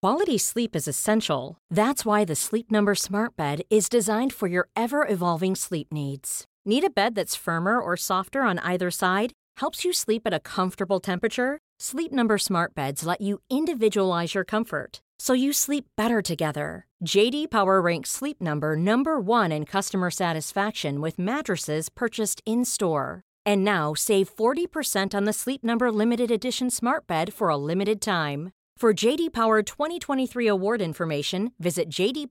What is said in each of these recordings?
Quality sleep is essential. That's why the Sleep Number Smart Bed is designed for your ever-evolving sleep needs. Need a bed that's firmer or softer on either side? Helps you sleep at a comfortable temperature? Sleep Number Smart Beds let you individualize your comfort, so you sleep better together. J.D. Power ranks Sleep Number number 1 in customer satisfaction with mattresses purchased in-store. And now, save 40% on the Sleep Number Limited Edition Smart Bed for a limited time. For J.D. Power 2023 award information, visit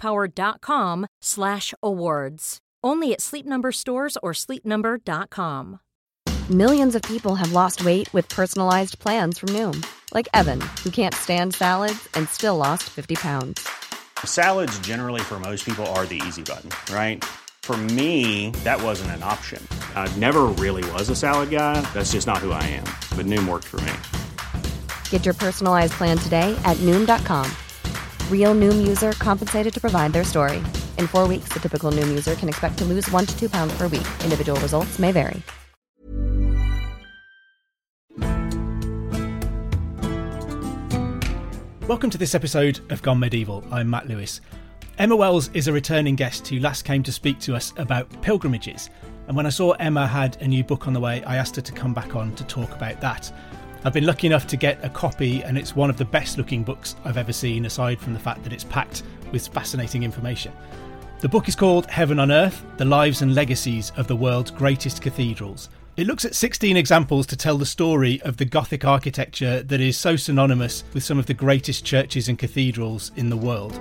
jdpower.com/awards. Only at Sleep Number stores or sleepnumber.com. Millions of people have lost weight with personalized plans from Noom. Like Evan, who can't stand salads and still lost 50 pounds. Salads generally for most people are the easy button, right? For me, that wasn't an option. I never really was a salad guy. That's just not who I am. But Noom worked for me. Get your personalized plan today at Noom.com. Real Noom user compensated to provide their story. In 4 weeks, the typical Noom user can expect to lose 1 to 2 pounds per week. Individual results may vary. Welcome to this episode of Gone Medieval. I'm Matt Lewis. Emma Wells is a returning guest who last came to speak to us about pilgrimages. And when I saw Emma had a new book on the way, I asked her to come back on to talk about that. I've been lucky enough to get a copy, and it's one of the best looking books I've ever seen, aside from the fact that it's packed with fascinating information. The book is called Heaven on Earth, The Lives and Legacies of the World's Greatest Cathedrals. It looks at 16 examples to tell the story of the Gothic architecture that is so synonymous with some of the greatest churches and cathedrals in the world.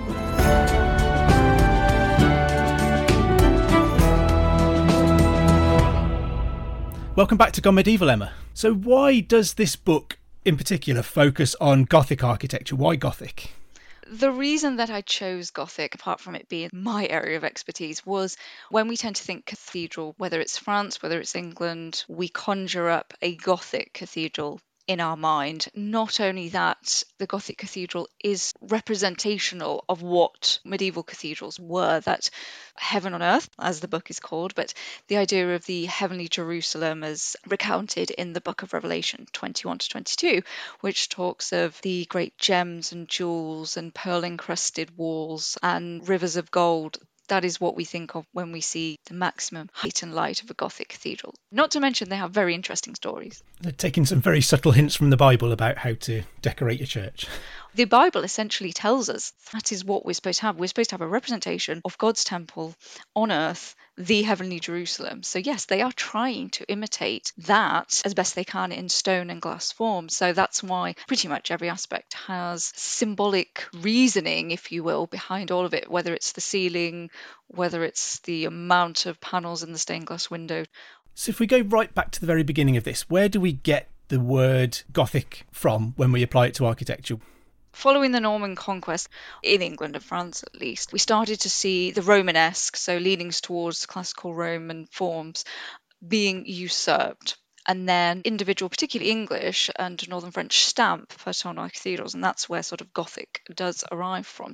Welcome back to Gone Medieval, Emma. So why does this book in particular focus on Gothic architecture? Why Gothic? The reason that I chose Gothic, apart from it being my area of expertise, was when we tend to think cathedral, whether it's France, whether it's England, we conjure up a Gothic cathedral in our mind. Not only that, the Gothic cathedral is representational of what medieval cathedrals were, that heaven on earth, as the book is called, but the idea of the heavenly Jerusalem as recounted in the book of Revelation 21 to 22, which talks of the great gems and jewels and pearl encrusted walls and rivers of gold. That is what we think of when we see the maximum height and light of a Gothic cathedral. Not to mention they have very interesting stories. They're taking some very subtle hints from the Bible about how to decorate your church. The Bible essentially tells us that is what we're supposed to have. We're supposed to have a representation of God's temple on earth, the heavenly Jerusalem. So yes, they are trying to imitate that as best they can in stone and glass form. So that's why pretty much every aspect has symbolic reasoning, if you will, behind all of it, whether it's the ceiling, whether it's the amount of panels in the stained glass window. So if we go right back to the very beginning of this, where do we get the word Gothic from when we apply it to architecture? Following the Norman conquest, in England and France at least, we started to see the Romanesque, so leanings towards classical Roman forms, being usurped. And then individual, particularly English and Northern French stamp put on our cathedrals, and that's where sort of Gothic does arrive from.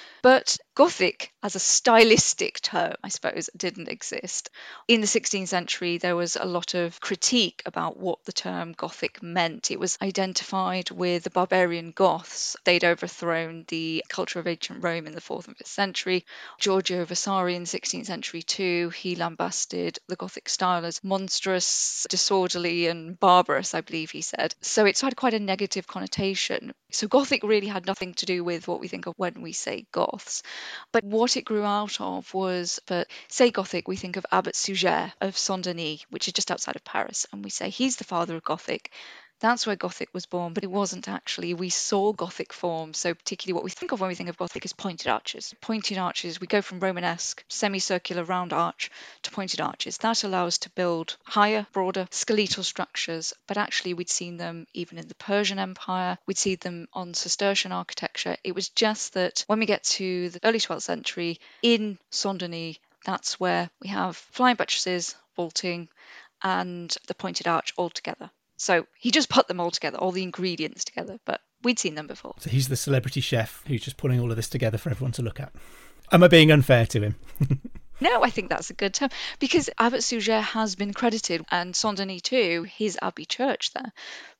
But Gothic as a stylistic term, I suppose, didn't exist. In the 16th century, there was a lot of critique about what the term Gothic meant. It was identified with the barbarian Goths. They'd overthrown the culture of ancient Rome in the 4th and 5th century. Giorgio Vasari in the 16th century too, he lambasted the Gothic style as monstrous, disorderly and barbarous, I believe he said. So it's had quite a negative connotation. So Gothic really had nothing to do with what we think of when we say Goths. But what it grew out of was, for say Gothic, we think of Abbot Suger of Saint-Denis, which is just outside of Paris, and we say he's the father of Gothic. That's where Gothic was born, but it wasn't actually. We saw Gothic form, so particularly what we think of when we think of Gothic is pointed arches. Pointed arches, we go from Romanesque, semicircular round arch, to pointed arches. That allows us to build higher, broader, skeletal structures, but actually we'd seen them even in the Persian Empire, we'd seen them on Cistercian architecture. It was just that when we get to the early 12th century, in Saint-Denis, that's where we have flying buttresses, vaulting, and the pointed arch all together. So he just put them all together, all the ingredients together, but we'd seen them before. So he's the celebrity chef who's just putting all of this together for everyone to look at. Am I being unfair to him? No, I think that's a good term, because Abbot Suger has been credited, and Saint-Denis too, his abbey church there,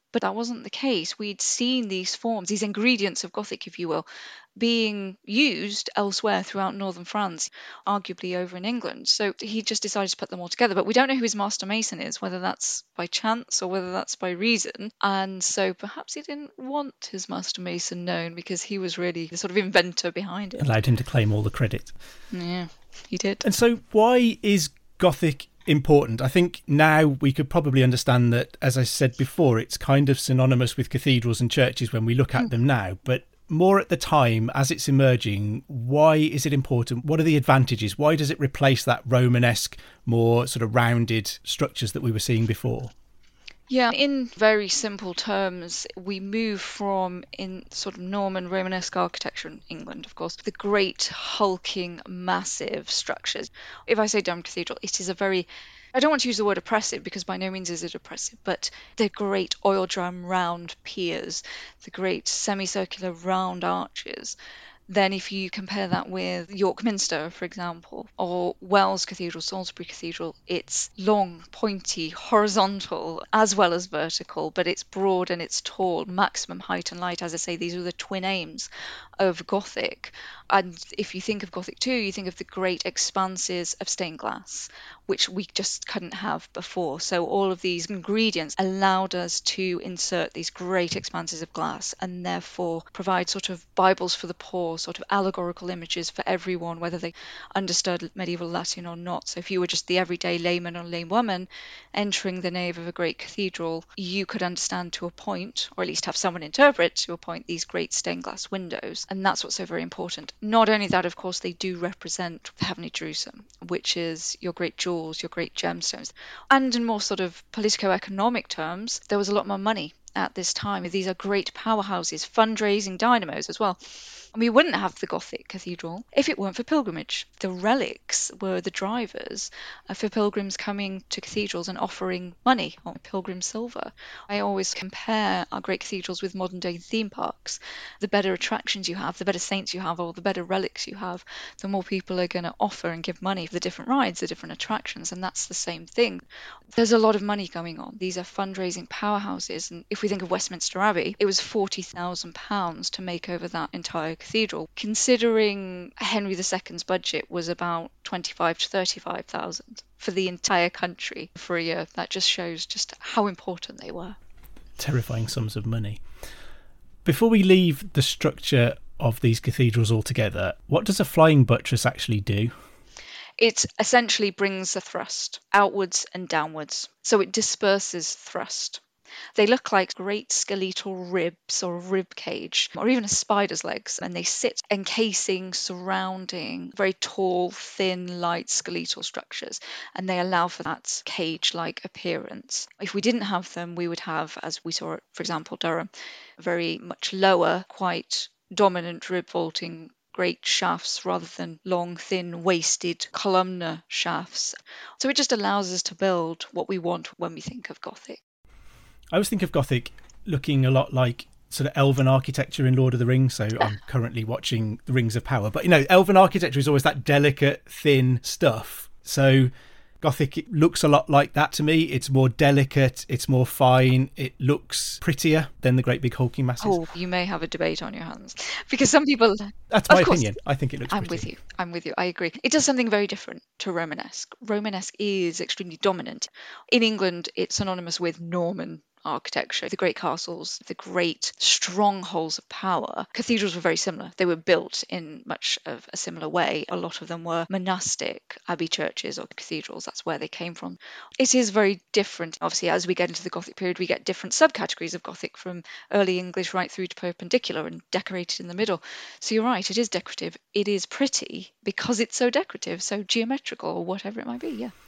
But that wasn't the case. We'd seen these forms, these ingredients of Gothic, if you will, being used elsewhere throughout northern France, arguably over in England. So he just decided to put them all together. But we don't know who his master mason is, whether that's by chance or whether that's by reason. And so perhaps he didn't want his master mason known because he was really the sort of inventor behind it. Allowed him to claim all the credit. Yeah, he did. And so why is Gothic important? I think now we could probably understand that, as I said before, it's kind of synonymous with cathedrals and churches when we look at them now. But more at the time, as it's emerging, why is it important? What are the advantages? Why does it replace that Romanesque, more sort of rounded structures that we were seeing before? Yeah, in very simple terms, we move from, in sort of Norman Romanesque architecture in England, of course, the great hulking, massive structures. If I say Durham Cathedral, it is a very, I don't want to use the word oppressive because by no means is it oppressive, but the great oil drum round piers, the great semicircular round arches. Then if you compare that with York Minster, for example, or Wells Cathedral, Salisbury Cathedral, it's long, pointy, horizontal, as well as vertical, but it's broad and it's tall, maximum height and light. As I say, these are the twin aims of Gothic. And if you think of Gothic too, you think of the great expanses of stained glass, which we just couldn't have before. So all of these ingredients allowed us to insert these great expanses of glass and therefore provide sort of Bibles for the poor, sort of allegorical images for everyone, whether they understood medieval Latin or not. So if you were just the everyday layman or laywoman entering the nave of a great cathedral, you could understand to a point, or at least have someone interpret to a point, these great stained glass windows. And that's what's so very important. Not only that, of course, they do represent the heavenly Jerusalem, which is your great jewels, your great gemstones. And in more sort of politico-economic terms, there was a lot more money at this time. These are great powerhouses, fundraising dynamos as well. And we wouldn't have the Gothic cathedral if it weren't for pilgrimage. The relics were the drivers for pilgrims coming to cathedrals and offering money on pilgrim silver. I always compare our great cathedrals with modern day theme parks. The better attractions you have, the better saints you have, or the better relics you have, the more people are going to offer and give money for the different rides, the different attractions, and that's the same thing. There's a lot of money going on. These are fundraising powerhouses, and if we think of Westminster Abbey, it was £40,000 to make over that entire cathedral, considering Henry II's budget was about 25 to 35,000 for the entire country for a year. That just shows just how important they were. Terrifying sums of money. Before we leave the structure of these cathedrals altogether, what does a flying buttress actually do? It essentially brings a thrust outwards and downwards, so it disperses thrust. They look like great skeletal ribs or a rib cage or even a spider's legs, and they sit encasing, surrounding very tall, thin, light skeletal structures, and they allow for that cage-like appearance. If we didn't have them, we would have, as we saw at, for example, Durham, very much lower, quite dominant rib vaulting great shafts rather than long, thin, waisted columnar shafts. So it just allows us to build what we want when we think of Gothic. I always think of Gothic looking a lot like sort of elven architecture in Lord of the Rings. So I'm currently watching The Rings of Power. But, you know, elven architecture is always that delicate, thin stuff. So Gothic looks a lot like that to me. It's more delicate, it's more fine, it looks prettier than the great big hulking masses. Oh, you may have a debate on your hands. Because some people... That's my opinion. I think it looks pretty. I'm with you. I agree. It does something very different to Romanesque. Romanesque is extremely dominant. In England, it's synonymous with Norman architecture, the great castles, the great strongholds of power. Cathedrals were very similar. They were built in much of a similar way. A lot of them were monastic abbey churches or cathedrals. That's where they came from. It is very different. Obviously, as we get into the Gothic period, we get different subcategories of Gothic, from early English right through to Perpendicular and decorated in the middle. So you're right, it is decorative. It is pretty because it's so decorative, so geometrical, or whatever it might be, yeah.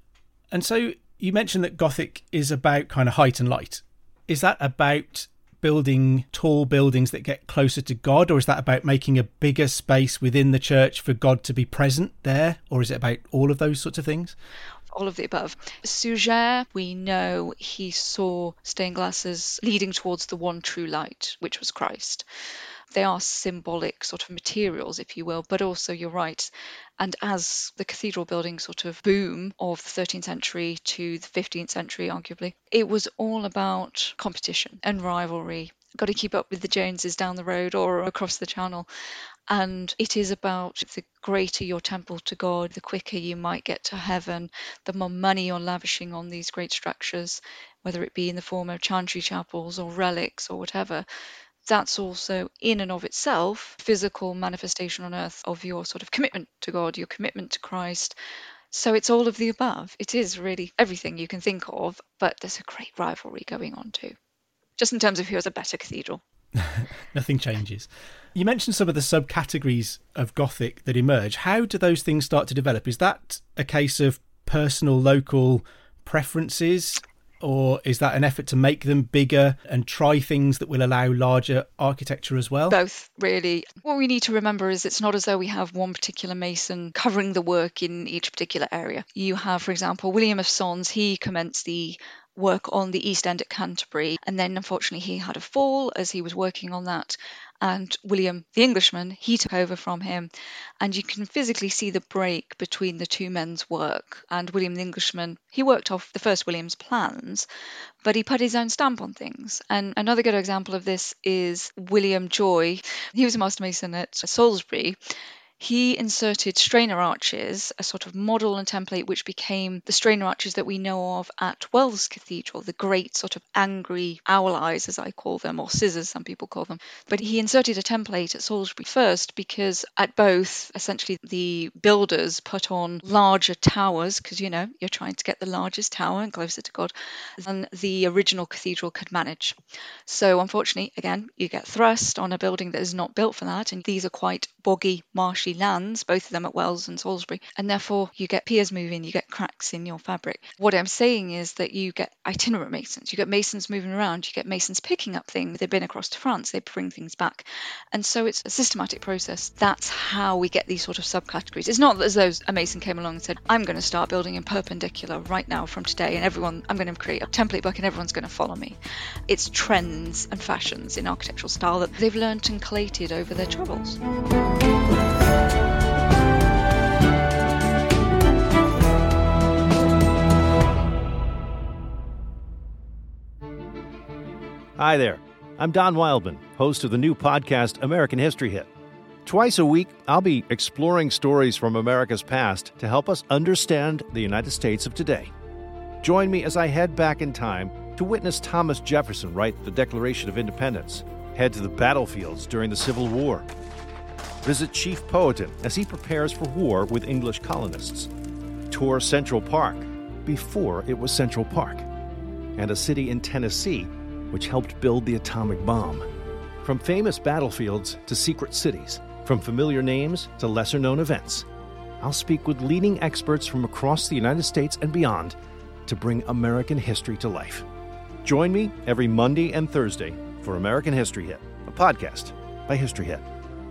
And so you mentioned that Gothic is about kind of height and light. Is that about building tall buildings that get closer to God, or is that about making a bigger space within the church for God to be present there, or is it about all of those sorts of things? All of the above. Suger, we know he saw stained glasses leading towards the one true light, which was Christ. They are symbolic sort of materials, if you will, but also you're right. And as the cathedral building sort of boom of the 13th century to the 15th century, arguably, it was all about competition and rivalry. Got to keep up with the Joneses down the road or across the channel. And it is about the greater your temple to God, the quicker you might get to heaven, the more money you're lavishing on these great structures, whether it be in the form of chantry chapels or relics or whatever. That's also in and of itself physical manifestation on earth of your sort of commitment to God, your commitment to Christ. So it's all of the above. It is really everything you can think of, but there's a great rivalry going on too, just in terms of who has a better cathedral. Nothing changes. You mentioned some of the subcategories of Gothic that emerge. How do those things start to develop? Is that a case of personal, local preferences? Or is that an effort to make them bigger and try things that will allow larger architecture as well? Both, really. What we need to remember is it's not as though we have one particular mason covering the work in each particular area. You have, for example, William of Sons. He commenced the work on the East End at Canterbury, and then unfortunately he had a fall as he was working on that, and William the Englishman, he took over from him, and you can physically see the break between the two men's work. And William the Englishman, he worked off the first William's plans, but he put his own stamp on things. And another good example of this is William Joy. He was a master mason at Salisbury. He inserted strainer arches, a sort of model and template which became the strainer arches that we know of at Wells Cathedral, the great sort of angry owl eyes, as I call them, or scissors, some people call them. But he inserted a template at Salisbury first because at both, essentially, the builders put on larger towers, because, you know, you're trying to get the largest tower and closer to God than the original cathedral could manage. So, unfortunately, again, you get thrust on a building that is not built for that, and these are quite boggy, marshy lands, both of them at Wells and Salisbury, and therefore you get piers moving, you get cracks in your fabric. What I'm saying is that you get itinerant masons, you get masons moving around, you get masons picking up things. They've been across to France, they bring things back, and so it's a systematic process. That's how we get these sort of subcategories. It's not as though a mason came along and said, I'm going to start building in perpendicular right now from today, and I'm going to create a template book and everyone's going to follow me. It's trends and fashions in architectural style that they've learnt and collated over their travels. Hi there, I'm Don Wildman, host of the new podcast, American History Hit. Twice a week, I'll be exploring stories from America's past to help us understand the United States of today. Join me as I head back in time to witness Thomas Jefferson write the Declaration of Independence, head to the battlefields during the Civil War, visit Chief Powhatan as he prepares for war with English colonists, tour Central Park before it was Central Park, and a city in Tennessee which helped build the atomic bomb. From famous battlefields to secret cities, from familiar names to lesser-known events, I'll speak with leading experts from across the United States and beyond to bring American history to life. Join me every Monday and Thursday for American History Hit, a podcast by History Hit.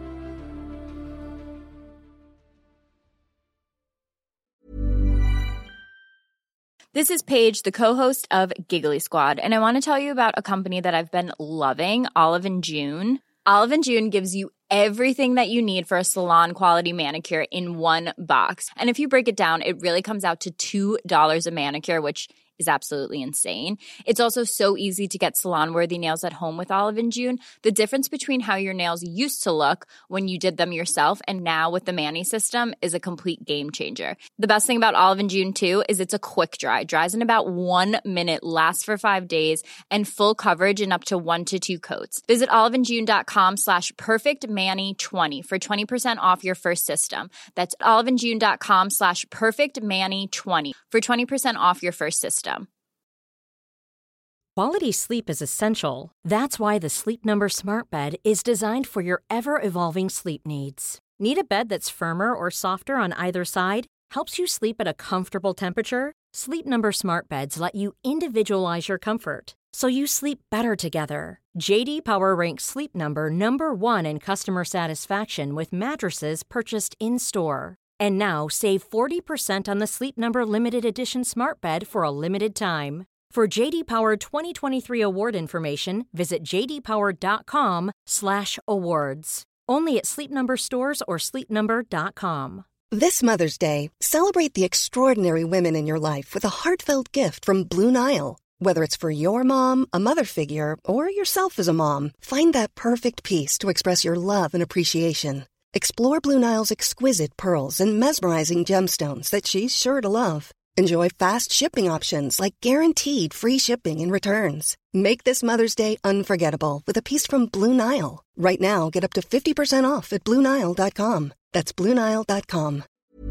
This is Paige, the co-host of Giggly Squad, and I want to tell you about a company that I've been loving, Olive & June. Olive & June gives you everything that you need for a salon-quality manicure in one box. And if you break it down, it really comes out to $2 a manicure, which is absolutely insane. It's also so easy to get salon-worthy nails at home with Olive & June. The difference between how your nails used to look when you did them yourself and now with the Mani system is a complete game changer. The best thing about Olive & June, too, is it's a quick dry. Dries in about 1 minute, lasts for 5 days, and full coverage in up to 1 to 2 coats. Visit oliveandjune.com/perfectmani20 for 20% off your first system. That's oliveandjune.com/perfectmani20 for 20% off your first system. Quality sleep is essential. That's why the Sleep Number Smart Bed is designed for your ever-evolving sleep needs. Need a bed that's firmer or softer on either side? Helps you sleep at a comfortable temperature? Sleep Number Smart Beds let you individualize your comfort, so you sleep better together. J.D. Power ranks Sleep Number number 1 in customer satisfaction with mattresses purchased in-store. And now, save 40% on the Sleep Number Limited Edition Smart Bed for a limited time. For JD Power 2023 award information, visit jdpower.com/awards. Only at Sleep Number stores or sleepnumber.com. This Mother's Day, celebrate the extraordinary women in your life with a heartfelt gift from Blue Nile. Whether it's for your mom, a mother figure, or yourself as a mom, find that perfect piece to express your love and appreciation. Explore Blue Nile's exquisite pearls and mesmerizing gemstones that she's sure to love. Enjoy fast shipping options like guaranteed free shipping and returns. Make this Mother's Day unforgettable with a piece from Blue Nile. Right now, get up to 50% off at BlueNile.com. That's BlueNile.com.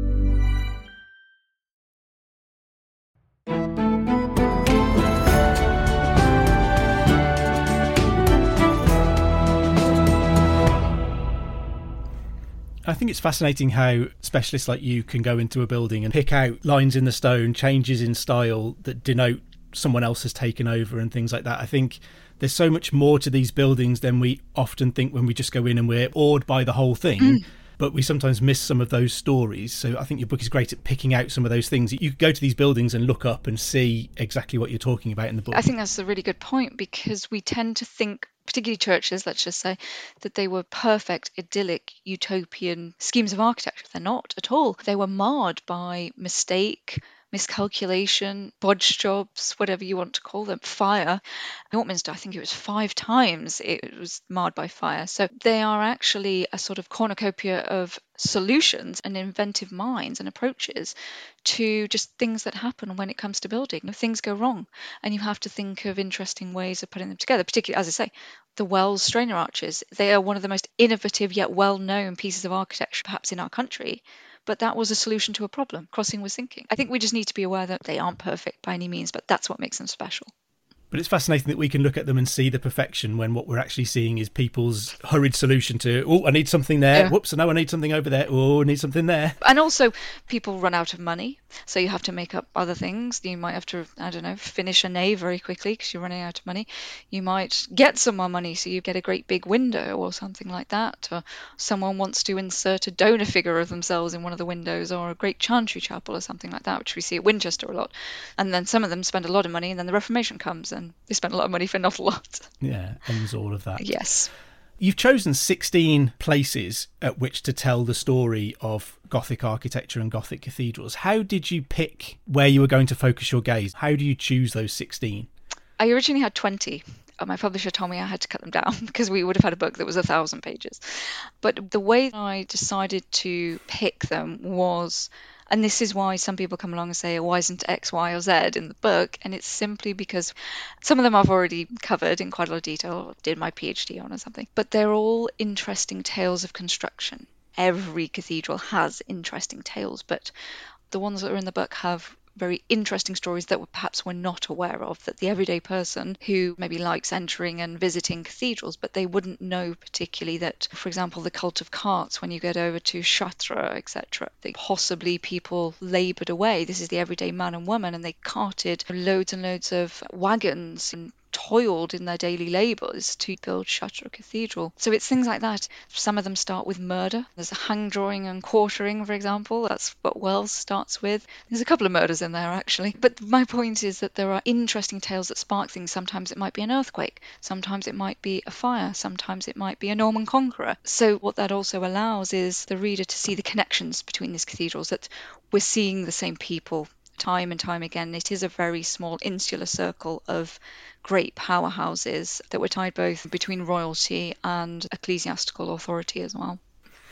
I think it's fascinating how specialists like you can go into a building and pick out lines in the stone, changes in style that denote someone else has taken over and things like that. I think there's so much more to these buildings than we often think when we just go in and we're awed by the whole thing. But we sometimes miss some of those stories. So I think your book is great at picking out some of those things. You go to these buildings and look up and see exactly what you're talking about in the book. I think that's a really good point, because we tend to think, particularly churches, let's just say, that they were perfect, idyllic, utopian schemes of architecture. They're not at all. They were marred by mistake, miscalculation, bodge jobs, whatever you want to call them, fire. Nortminster, I think it was 5 times it was marred by fire. So they are actually a sort of cornucopia of solutions and inventive minds and approaches to just things that happen when it comes to building. If things go wrong, and you have to think of interesting ways of putting them together, particularly, as I say, the Wells strainer arches. They are one of the most innovative yet well-known pieces of architecture perhaps in our country. But that was a solution to a problem. Crossing was sinking. I think we just need to be aware that they aren't perfect by any means, but that's what makes them special. But it's fascinating that we can look at them and see the perfection when what we're actually seeing is people's hurried solution to, oh, I need something there. Yeah. Whoops, no, I need something over there. Oh, I need something there. And also, people run out of money, so you have to make up other things. You might have to, I don't know, finish a nave very quickly because you're running out of money. You might get some more money, so you get a great big window or something like that. Or someone wants to insert a donor figure of themselves in one of the windows, or a great chantry chapel or something like that, which we see at Winchester a lot. And then some of them spend a lot of money, and then the Reformation comes and they spent a lot of money for not a lot. Yeah, ends all of that. Yes. You've chosen 16 places at which to tell the story of Gothic architecture and Gothic cathedrals. How did you pick where you were going to focus your gaze? How do you choose those 16? I originally had 20. My publisher told me I had to cut them down because we would have had a book that was 1,000 pages. But the way I decided to pick them was, and this is why some people come along and say, why isn't X, Y, or Z in the book? And it's simply because some of them I've already covered in quite a lot of detail, or did my PhD on or something. But they're all interesting tales of construction. Every cathedral has interesting tales, but the ones that are in the book have very interesting stories that perhaps we're not aware of, that the everyday person who maybe likes entering and visiting cathedrals, but they wouldn't know particularly that, for example, the cult of carts, when you get over to Chartres, etc., they possibly people laboured away. This is the everyday man and woman, and they carted loads and loads of wagons and toiled in their daily labours to build Chartres Cathedral. So it's things like that. Some of them start with murder. There's a hang drawing and quartering, for example. That's what Wells starts with. There's a couple of murders in there, actually. But my point is that there are interesting tales that spark things. Sometimes it might be an earthquake. Sometimes it might be a fire. Sometimes it might be a Norman conqueror. So what that also allows is the reader to see the connections between these cathedrals, that we're seeing the same people time and time again. It is a very small insular circle of great powerhouses that were tied both between royalty and ecclesiastical authority as well.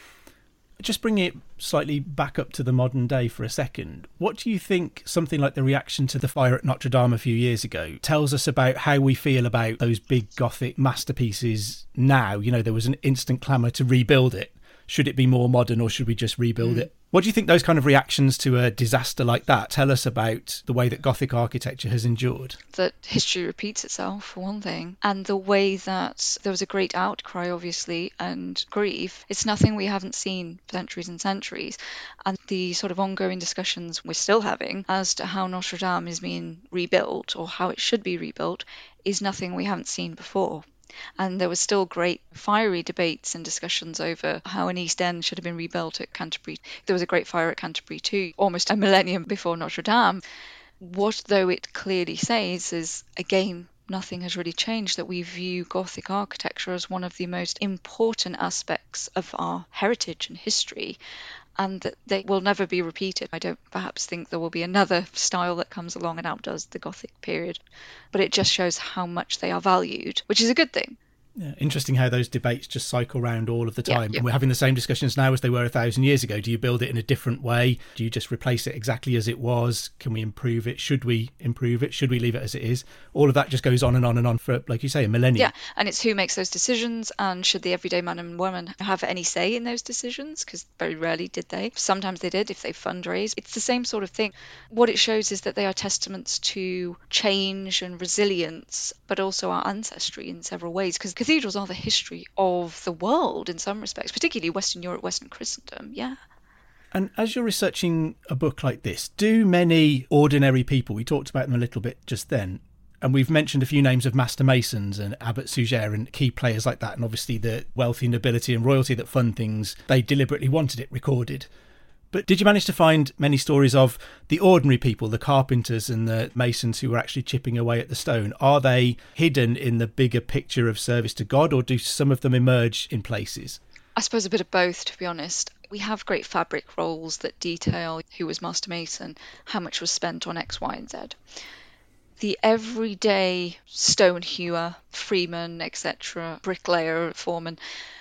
Just bring it slightly back up to the modern day for a second. What do you think something like the reaction to the fire at Notre Dame a few years ago tells us about how we feel about those big Gothic masterpieces now? You know, there was an instant clamour to rebuild it. Should it be more modern, or should we just rebuild it? What do you think those kind of reactions to a disaster like that tell us about the way that Gothic architecture has endured? That history repeats itself, for one thing, and the way that there was a great outcry, obviously, and grief. It's nothing we haven't seen for centuries and centuries. And the sort of ongoing discussions we're still having as to how Notre Dame is being rebuilt, or how it should be rebuilt, is nothing we haven't seen before. And there were still great fiery debates and discussions over how an East End should have been rebuilt at Canterbury. There was a great fire at Canterbury too, almost a millennium before Notre Dame. What, though, it clearly says is, again, nothing has really changed, that we view Gothic architecture as one of the most important aspects of our heritage and history, and that they will never be repeated. I don't perhaps think there will be another style that comes along and outdoes the Gothic period, but it just shows how much they are valued, which is a good thing. Yeah, interesting how those debates just cycle round all of the time. Yeah. We're having the same discussions now as they were 1,000 years ago. Do you build it in a different way? Do you just replace it exactly as it was? Can we improve it? Should we improve it? Should we leave it as it is? All of that just goes on and on and on for, like you say, a millennium. Yeah, and it's who makes those decisions, and should the everyday man and woman have any say in those decisions? Because very rarely did they. Sometimes they did if they fundraised. It's the same sort of thing. What it shows is that they are testaments to change and resilience, but also our ancestry in several ways, because cathedrals are the history of the world in some respects, particularly Western Europe, Western Christendom. Yeah. And as you're researching a book like this, do many ordinary people, we talked about them a little bit just then, and we've mentioned a few names of master masons and Abbot Suger and key players like that, and obviously the wealthy nobility and royalty that fund things, they deliberately wanted it recorded. But did you manage to find many stories of the ordinary people, the carpenters and the masons who were actually chipping away at the stone? Are they hidden in the bigger picture of service to God, or do some of them emerge in places? I suppose a bit of both, to be honest. We have great fabric rolls that detail who was master mason, how much was spent on X, Y, and Z. The everyday stone hewer, freeman, etc., bricklayer, foreman,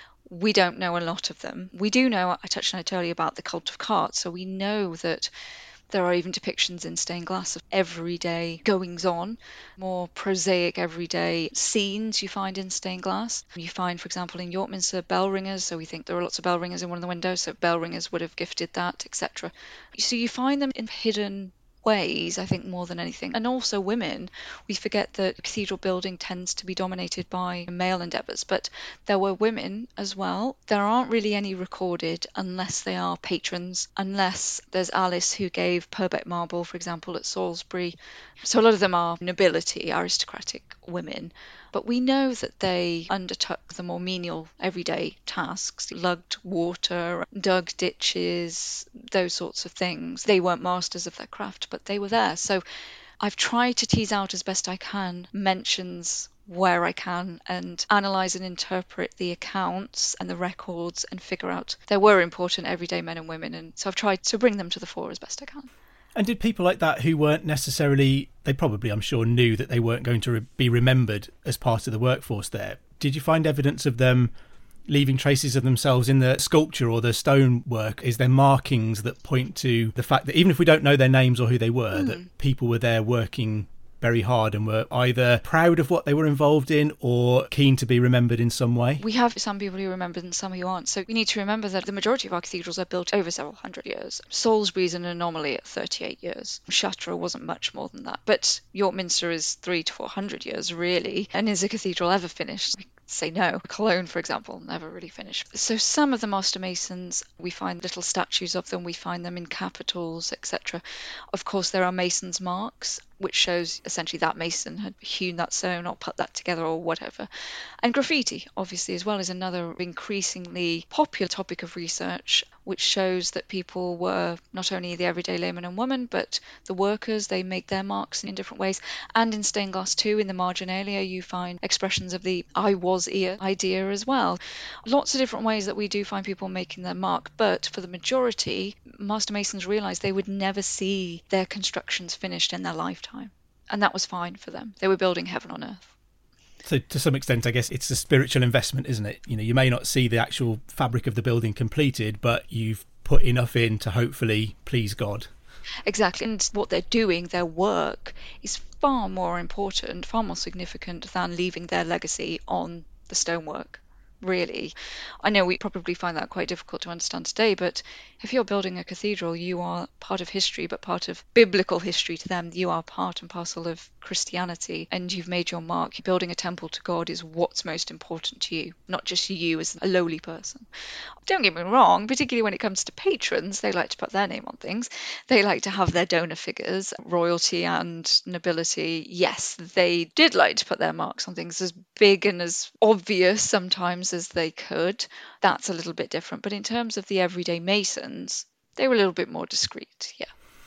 we don't know a lot of them. We do know, I touched on it earlier, about the cult of Cart, so we know that there are even depictions in stained glass of everyday goings-on, more prosaic everyday scenes you find in stained glass. You find, for example, in York Minster, bell ringers, so we think there are lots of bell ringers in one of the windows, so bell ringers would have gifted that, etc. So you find them in hidden ways, I think, more than anything. And also women. We forget that cathedral building tends to be dominated by male endeavours, but there were women as well. There aren't really any recorded unless they are patrons, unless there's Alice who gave Purbeck marble, for example, at Salisbury. So a lot of them are nobility, aristocratic women. But we know that they undertook the more menial everyday tasks, lugged water, dug ditches, those sorts of things. They weren't masters of their craft, but they were there. So I've tried to tease out as best I can mentions where I can and analyse and interpret the accounts and the records and figure out there were important everyday men and women. And so I've tried to bring them to the fore as best I can. And did people like that who weren't necessarily, they probably, I'm sure, knew that they weren't going to be remembered as part of the workforce there, did you find evidence of them leaving traces of themselves in the sculpture or the stonework? Is there markings that point to the fact that even if we don't know their names or who they were, that people were there working very hard and were either proud of what they were involved in or keen to be remembered in some way? We have some people who remember and some who aren't. So we need to remember that the majority of our cathedrals are built over several hundred years. Salisbury is an anomaly at 38 years. Chartres wasn't much more than that. But York Minster is 300 to 400 years, really. And is a cathedral ever finished? Say no. Cologne, for example, never really finished. So some of the master masons, we find little statues of them, we find them in capitals, etc. Of course, there are masons' marks, which shows essentially that mason had hewn that stone or put that together or whatever. And graffiti, obviously, as well, is another increasingly popular topic of research, which shows that people were not only the everyday layman and woman, but the workers. They make their marks in different ways. And in stained glass too, in the marginalia, you find expressions of the I was here idea as well. Lots of different ways that we do find people making their mark, but for the majority, master masons realised they would never see their constructions finished in their lifetime. And that was fine for them. They were building heaven on earth. So to some extent, I guess it's a spiritual investment, isn't it? You know, you may not see the actual fabric of the building completed, but you've put enough in to hopefully please God. Exactly. And what they're doing, their work, is far more important, far more significant than leaving their legacy on the stonework. Really. I know we probably find that quite difficult to understand today, but if you're building a cathedral, you are part of history, but part of biblical history to them. You are part and parcel of Christianity, and you've made your mark. Building a temple to God is what's most important to you, not just you as a lowly person. Don't get me wrong, particularly when it comes to patrons, they like to put their name on things. They like to have their donor figures. Royalty and nobility, yes, they did like to put their marks on things as big and as obvious sometimes as they could. That's a little bit different. But in terms of the everyday masons, they were a little bit more discreet, yeah.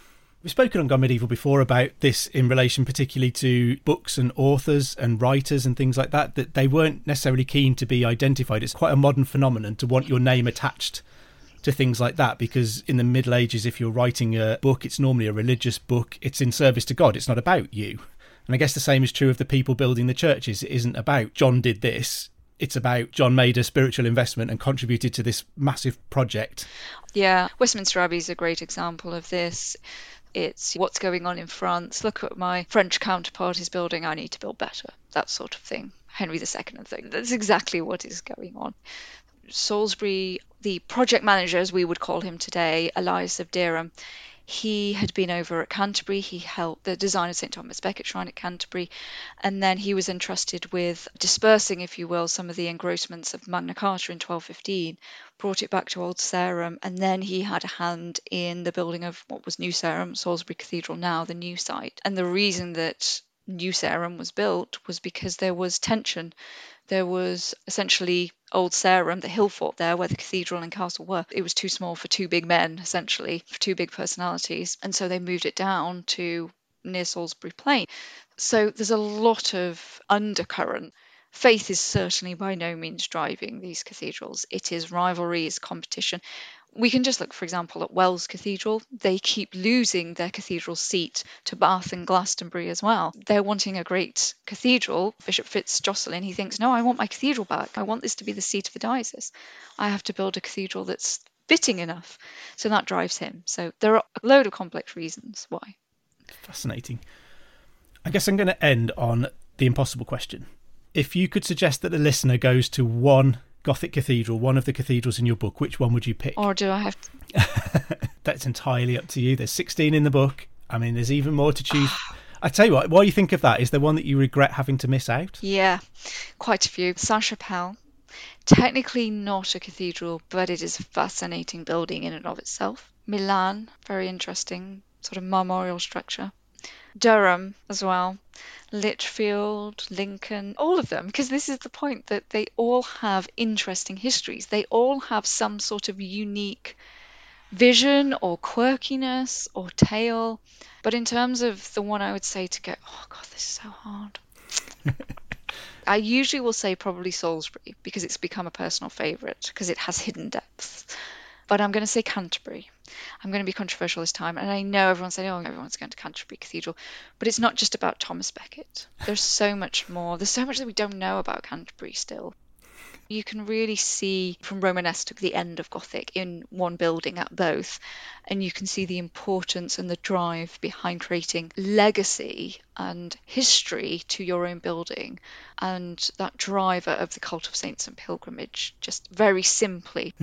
We've spoken on Gone Medieval before about this in relation particularly to books and authors and writers and things like that they weren't necessarily keen to be identified. It's quite a modern phenomenon to want your name attached to things like that, because in the Middle Ages, if you're writing a book, it's normally a religious book. It's in service to God. It's not about you. And I guess the same is true of the people building the churches. It isn't about John did this. It's about John made a spiritual investment and contributed to this massive project. Yeah, Westminster Abbey is a great example of this. It's what's going on in France. Look what my French counterpart is building. I need to build better. That sort of thing. Henry II and thing. That's exactly what is going on. Salisbury, the project manager, as we would call him today, Elias of Dereham, he had been over at Canterbury. He helped the design of St Thomas Becket Shrine at Canterbury, and then he was entrusted with dispersing, if you will, some of the engrossments of Magna Carta in 1215, brought it back to Old Sarum, and then he had a hand in the building of what was New Sarum, Salisbury Cathedral now, the new site. And the reason that New Sarum was built was because there was tension. There was essentially Old Sarum, the hill fort there where the cathedral and castle were. It was too small for two big men, essentially, for two big personalities. And so they moved it down to near Salisbury Plain. So there's a lot of undercurrent. Faith is certainly by no means driving these cathedrals. It is rivalry, it's competition. We can just look, for example, at Wells Cathedral. They keep losing their cathedral seat to Bath and Glastonbury as well. They're wanting a great cathedral. Bishop FitzJocelyn, he thinks, no, I want my cathedral back. I want this to be the seat of the diocese. I have to build a cathedral that's fitting enough. So that drives him. So there are a load of complex reasons why. Fascinating. I guess I'm going to end on the impossible question. If you could suggest that the listener goes to one Gothic cathedral, one of the cathedrals in your book, which one would you pick? Or do I have to? That's entirely up to you. There's 16 in the book. I mean, there's even more to choose. I tell you what, while you think of that, is there one that you regret having to miss out? Yeah, quite a few. Sainte-Chapelle, technically not a cathedral, but it is a fascinating building in and of itself. Milan, very interesting, sort of memorial structure. Durham as well, Lichfield, Lincoln, all of them, because this is the point, that they all have interesting histories. They all have some sort of unique vision or quirkiness or tale. But in terms of the one I would say to go, oh God, this is so hard. I usually will say probably Salisbury, because it's become a personal favourite, because it has hidden depths. But I'm going to say Canterbury. I'm going to be controversial this time. And I know everyone's saying, oh, everyone's going to Canterbury Cathedral. But it's not just about Thomas Becket. There's so much more. There's so much that we don't know about Canterbury still. You can really see from Romanesque to the end of Gothic in one building at both. And you can see the importance and the drive behind creating legacy and history to your own building. And that driver of the cult of saints and pilgrimage, just very simply.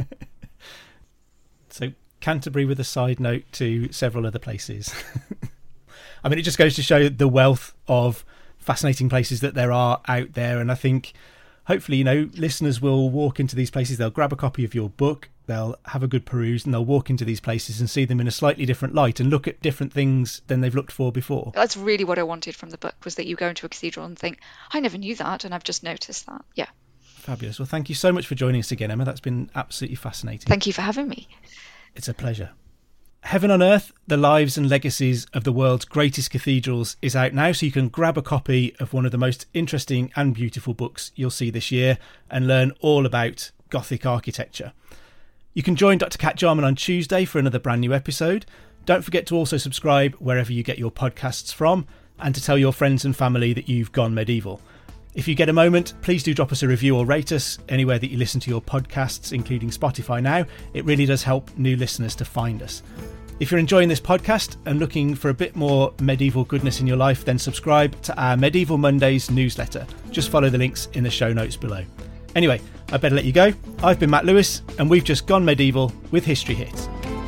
So Canterbury with a side note to several other places. I mean, it just goes to show the wealth of fascinating places that there are out there. And I think hopefully, you know, listeners will walk into these places. They'll grab a copy of your book. They'll have a good peruse and they'll walk into these places and see them in a slightly different light and look at different things than they've looked for before. That's really what I wanted from the book, was that you go into a cathedral and think, I never knew that. And I've just noticed that. Yeah. Fabulous. Well, thank you so much for joining us again, Emma. That's been absolutely fascinating. Thank you for having me. It's a pleasure. Heaven on Earth, The Lives and Legacies of the World's Greatest Cathedrals is out now, so you can grab a copy of one of the most interesting and beautiful books you'll see this year and learn all about Gothic architecture. You can join Dr. Kat Jarman on Tuesday for another brand new episode. Don't forget to also subscribe wherever you get your podcasts from and to tell your friends and family that you've gone medieval. If you get a moment, please do drop us a review or rate us anywhere that you listen to your podcasts, including Spotify now. It really does help new listeners to find us. If you're enjoying this podcast and looking for a bit more medieval goodness in your life, then subscribe to our Medieval Mondays newsletter. Just follow the links in the show notes below. Anyway, I better let you go. I've been Matt Lewis, and we've just gone medieval with History Hit.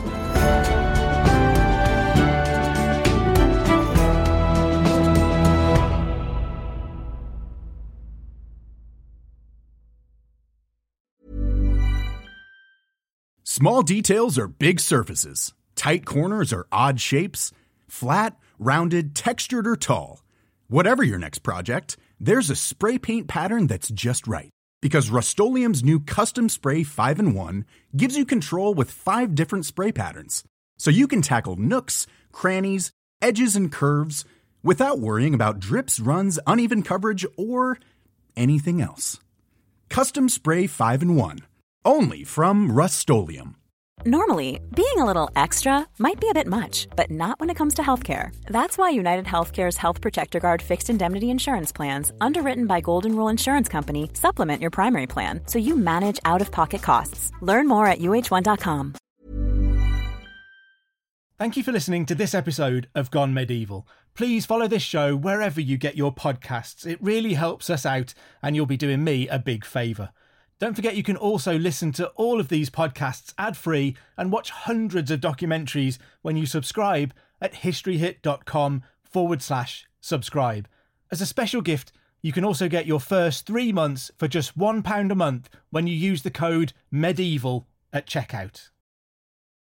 Small details are big surfaces. Tight corners are odd shapes. Flat, rounded, textured, or tall. Whatever your next project, there's a spray paint pattern that's just right. Because Rust-Oleum's new Custom Spray 5-in-1 gives you control with 5 different spray patterns. so you can tackle nooks, crannies, edges, and curves without worrying about drips, runs, uneven coverage, or anything else. Custom Spray 5-in-1. Only from Rust-Oleum. Normally, being a little extra might be a bit much, but not when it comes to healthcare. That's why United Healthcare's Health Protector Guard fixed indemnity insurance plans, underwritten by Golden Rule Insurance Company, supplement your primary plan so you manage out-of-pocket costs. Learn more at uh1.com. Thank you for listening to this episode of Gone Medieval. Please follow this show wherever you get your podcasts. It really helps us out, and you'll be doing me a big favour. Don't forget you can also listen to all of these podcasts ad-free and watch hundreds of documentaries when you subscribe at historyhit.com/subscribe. As a special gift, you can also get your first 3 months for just £1 a month when you use the code MEDIEVAL at checkout.